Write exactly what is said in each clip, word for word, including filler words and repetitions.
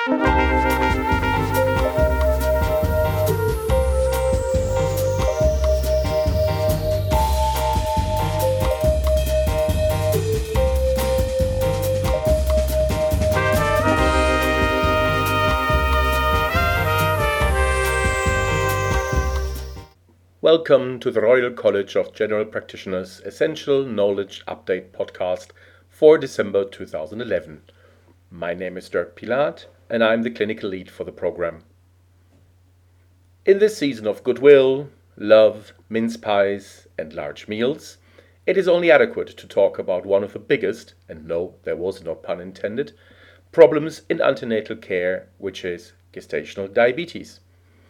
Welcome to the Royal College of General Practitioners Essential Knowledge Update podcast for December two thousand eleven. My name is Dirk Pilat and I'm the clinical lead for the program. In this season of goodwill, love, mince pies and large meals, it is only adequate to talk about one of the biggest, and no, there was no pun intended, problems in antenatal care, which is gestational diabetes.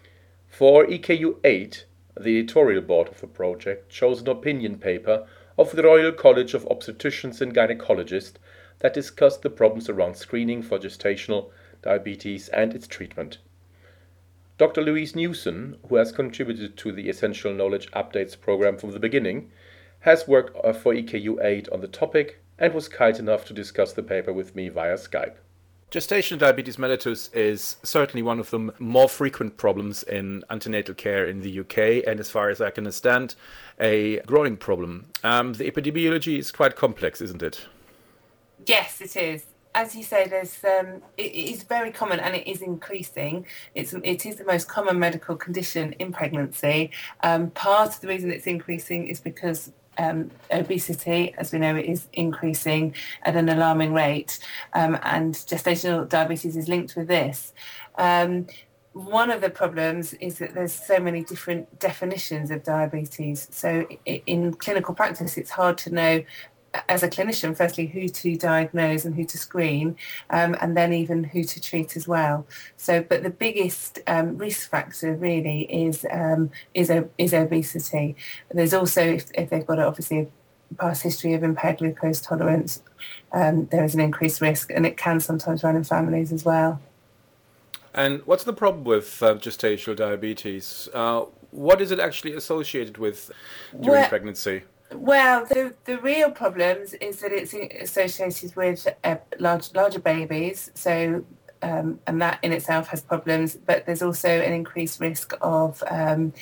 For E K U eight, the editorial board of the project chose an opinion paper of the Royal College of Obstetricians and Gynecologists that discussed the problems around screening for gestational diabetes and its treatment. Doctor Louise Newson, who has contributed to the Essential Knowledge Updates program from the beginning, has worked for E K U eight on the topic and was kind enough to discuss the paper with me via Skype. Gestational diabetes mellitus is certainly one of the more frequent problems in antenatal care in the U K, and as far as I can understand, a growing problem. Um, the epidemiology is quite complex, isn't it? Yes, it is. As you say, there's um, it, it is very common and it is increasing. It's it is the most common medical condition in pregnancy. Um, part of the reason it's increasing is because Um, obesity, as we know, is increasing at an alarming rate, um, and gestational diabetes is linked with this. Um, one of the problems is that there's so many different definitions of diabetes. So in clinical practice, it's hard to know, as a clinician, firstly, who to diagnose and who to screen, um, and then even who to treat as well. So, but the biggest um, risk factor really is um, is, is obesity. There's also, if, if they've got obviously a past history of impaired glucose tolerance, um, there is an increased risk, and it can sometimes run in families as well. And what's the problem with uh, gestational diabetes? Uh, what is it actually associated with during well, pregnancy? Well, the the real problems is that it's associated with uh, large larger babies, so um, and that in itself has problems. But there's also an increased risk of um,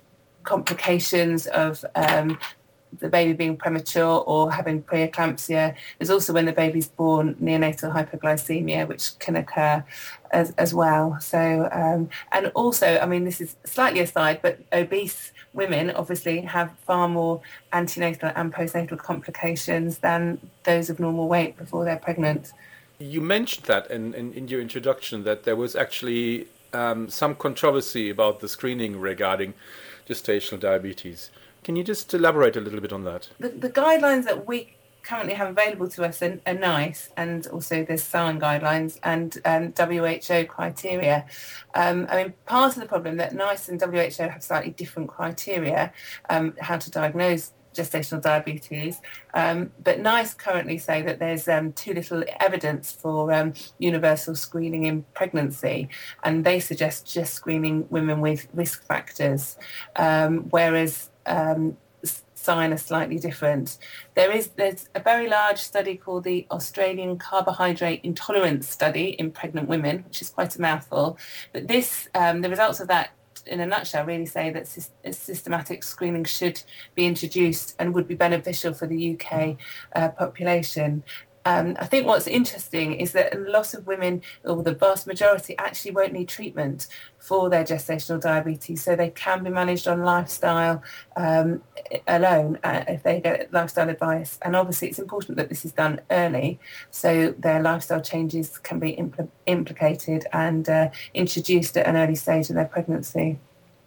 complications of um, the baby being premature or having preeclampsia. There's also, when the baby's born, neonatal hypoglycemia, which can occur as as well. So um, and also, I mean, this is slightly aside, but obese women obviously have far more antenatal and postnatal complications than those of normal weight before they're pregnant. You mentioned that in, in, in your introduction, that there was actually um, some controversy about the screening regarding gestational diabetes. Can you just elaborate a little bit on that? The, the guidelines that we currently have available to us are, are NICE, and also there's S A N guidelines and um, W H O criteria. Um, I mean, part of the problem that NICE and W H O have slightly different criteria um, how to diagnose gestational diabetes, um, but NICE currently say that there's um, too little evidence for um, universal screening in pregnancy, and they suggest just screening women with risk factors, um, whereas um, sign are slightly different. There is there's a very large study called the Australian Carbohydrate Intolerance Study in pregnant women, which is quite a mouthful. But this, um, the results of that, in a nutshell, really say that systematic screening should be introduced and would be beneficial for the U K uh, population. Um, I think what's interesting is that a lot of women, or the vast majority, actually won't need treatment for their gestational diabetes, so they can be managed on lifestyle um, alone uh, if they get lifestyle advice. And obviously it's important that this is done early, so their lifestyle changes can be impl- implicated and uh, introduced at an early stage in their pregnancy.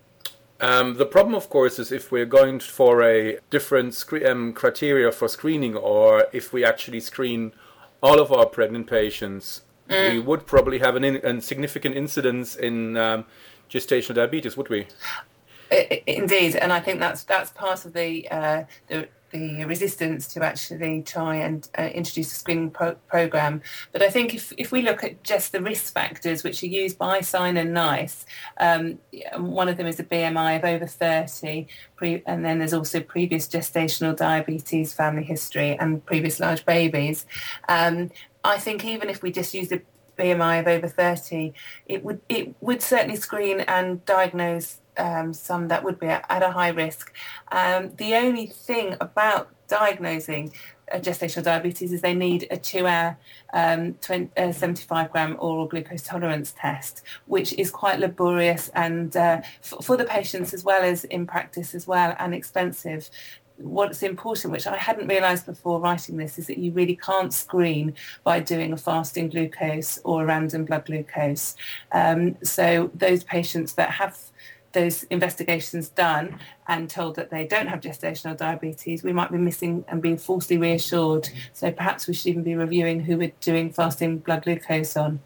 Um, the problem, of course, is if we're going for a different scre- um, criteria for screening, or if we actually screen all of our pregnant patients, mm. we would probably have an in- a significant incidence in um, gestational diabetes, would we? Indeed, and I think that's that's part of the uh, the, the resistance to actually try and uh, introduce a screening pro- program. But I think if if we look at just the risk factors which are used by S A N and NICE, um, one of them is a B M I of over thirty, pre- and then there's also previous gestational diabetes, family history, and previous large babies. Um, I think even if we just use the B M I of over thirty, it would it would certainly screen and diagnose um, some that would be at, at a high risk. Um, the only thing about diagnosing uh, gestational diabetes is they need a two-hour um, twenty, uh, seventy-five gram oral glucose tolerance test, which is quite laborious and uh, f- for the patients as well as in practice as well, and expensive. What's important, which I hadn't realised before writing this, is that you really can't screen by doing a fasting glucose or a random blood glucose. Um, so those patients that have those investigations done and told that they don't have gestational diabetes, we might be missing and being falsely reassured. So perhaps we should even be reviewing who we're doing fasting blood glucose on.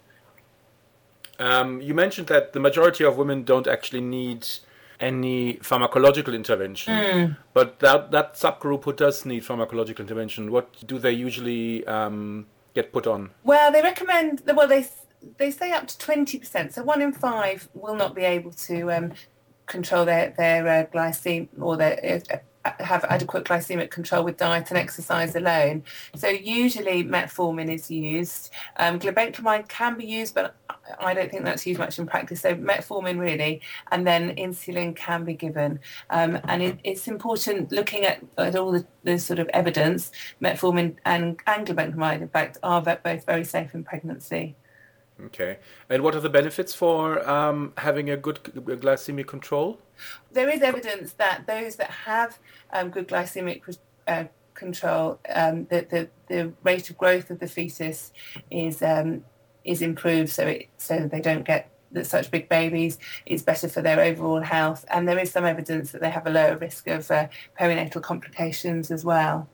Um, you mentioned that the majority of women don't actually need any pharmacological intervention, mm. but that that subgroup who does need pharmacological intervention, what do they usually um, get put on? Well, they recommend, well, they they say up to twenty percent. So one in five will not be able to um, control their, their uh, glycemia or their uh, have adequate glycemic control with diet and exercise alone. So usually metformin is used. Um, glibenclamide can be used, but I don't think that's used much in practice. So metformin really, and then insulin can be given. Um, and it, it's important looking at, at all the, the sort of evidence. Metformin and, and glibenclamide, in fact, are both very safe in pregnancy. Okay. And what are the benefits for um, having a good glycemic control? There is evidence that those that have um, good glycemic uh, control, um, the, the the rate of growth of the fetus is um, is improved, so it so they don't get such big babies. It's better for their overall health, and there is some evidence that they have a lower risk of uh, perinatal complications as well.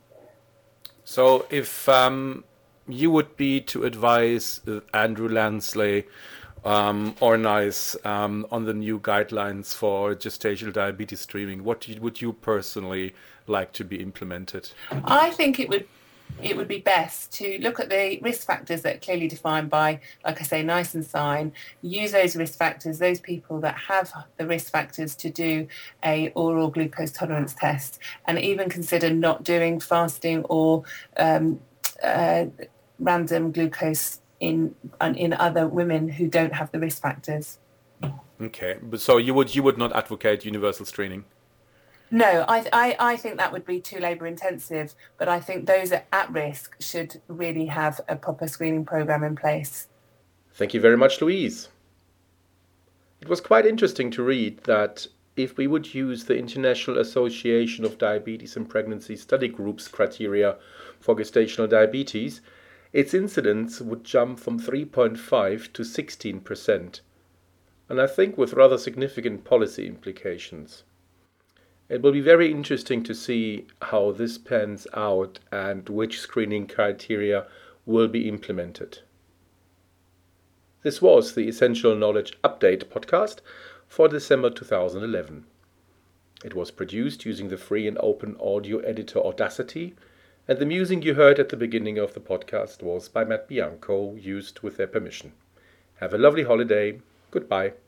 So if um, you would be to advise uh, Andrew Lansley um, or NICE um, on the new guidelines for gestational diabetes screening, what would you personally like to be implemented? I think it would it would be best to look at the risk factors that are clearly defined by, like I say, NICE and SIGN, use those risk factors, those people that have the risk factors to do a oral glucose tolerance test, and even consider not doing fasting or um, uh, random glucose in in other women who don't have the risk factors. Okay, but so you would you would not advocate universal screening? No, I, I, I think that would be too labour intensive, but I think those at risk should really have a proper screening programme in place. Thank you very much, Louise. It was quite interesting to read that if we would use the International Association of Diabetes and Pregnancy Study Group's criteria for gestational diabetes, its incidence would jump from three point five to sixteen percent, and I think with rather significant policy implications. It will be very interesting to see how this pans out and which screening criteria will be implemented. This was the Essential Knowledge Update podcast for December two thousand eleven. It was produced using the free and open audio editor Audacity, and the music you heard at the beginning of the podcast was by Matt Bianco, used with their permission. Have a lovely holiday. Goodbye.